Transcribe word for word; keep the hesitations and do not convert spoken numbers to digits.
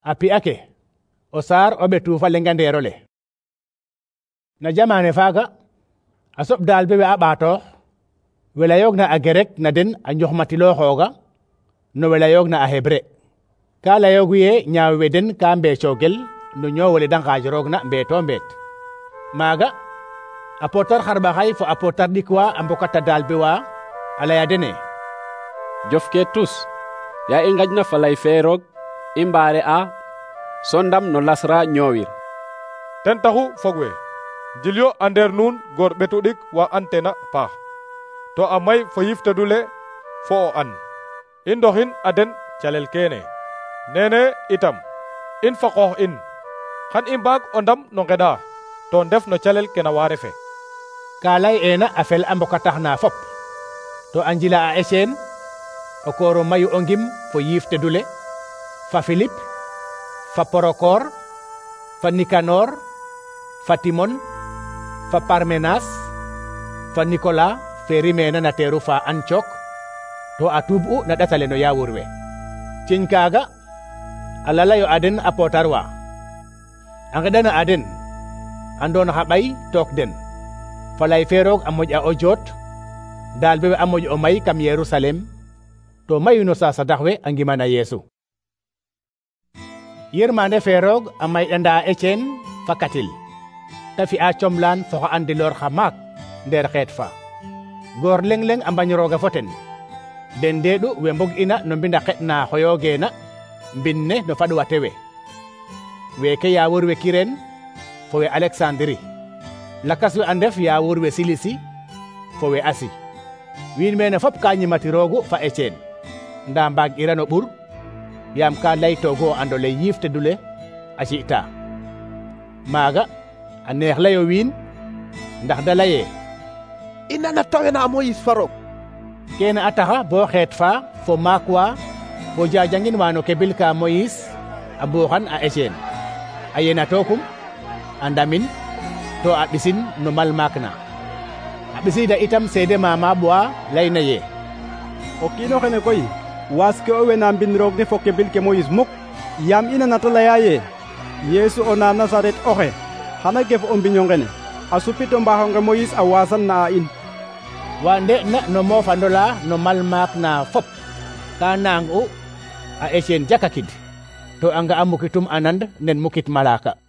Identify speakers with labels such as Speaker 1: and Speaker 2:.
Speaker 1: api ake o sar o ɓe tuufa lenganderole na jamane faga a soɓ dal be a ɓaatoox we layoogna a grec na den a njoxmatilooxooga no we layoogna a hébré ka layoogu ye ñaaw we den ka mbeecoogel no ñoowole da ngaajoroogna mbeeto mbeet maaga a pootar xarɓaxay fo a pootar ɗik wa a mbokata dal be wa a laya dene
Speaker 2: jof ke tus ya i ngajna falay fe roog i mbaare a so ndam no lasra ñoowir
Speaker 3: ten taxu fog we jilyo a ndeer nuun goor ɓetu ɗik wa antena paax to a may fo yiftadule fo o an i ndoxin a den calel kene nene itam in fa qoox in xan i mbaag o ndam no ngeɗa to ndef no calel kena wa refe
Speaker 1: ka lay ena a fel a mbokatax na fop to a njila a Etienne o kooro mayu o ngim fo yiftadule fa Philippe fa Porokor fa Nicanor fa Timon fa Parmenas fa Nicolas fe rimena na teeru fa Antioque to a tuub'u na ɗatale no yaawur we ciñ kaaga a lalayo a den a pootar wa a ngeɗana a den a ndoon xa ɓay took den falay fe roog a moƴ a o joot daal be a moƴ o may kam Yerusalem to mayu no sasadax we a ngimana Yeesu yirmande fe roog a mayɗanda Etienne fa katil ta fi'a comlaan fo xa andiloor xa maak ndeer xeet fa goor leng-leng a mbañ rooga fo ten den ndeeɗu we mbog ina no mbinda xeɗ na xoyoogeena mbin ne no faɗwate we weeke yaawur we Kireen fo we Alexandrie lakas we a ndef yaawur we Silisi fo we Asi wiin mene fop ka ñimatiroogu fa Etienne nda mbaag ira no ɓur yaam ka laytoogu o andole yiiftedule a ci'ta maaga a neex layo wiin ndax da laye
Speaker 4: i nana tawena Moïse fa roog
Speaker 1: kene a taxa bo xeet fa fo maak wa bo jajangin wa no kebil ka Moïse a buuxan a Etienne a yena tookum a ndamin to a ɓisin no mal maak na a ɓisida itam seede mama ɓoa layna ye
Speaker 5: o kiino xene koy waas ke o wena mbin roog ne fo kebil ke Moïse muk yaam i nanata laya ye Yeesu o na Nasaret oxe xana gef o mbiño ngene a supito mbaxonge Moïse a waasan na a in
Speaker 1: wa nde na no moofandola no mal maak na fop ka naang u a Etienne jakakid to a nga a mukitum anand nen mukit malaka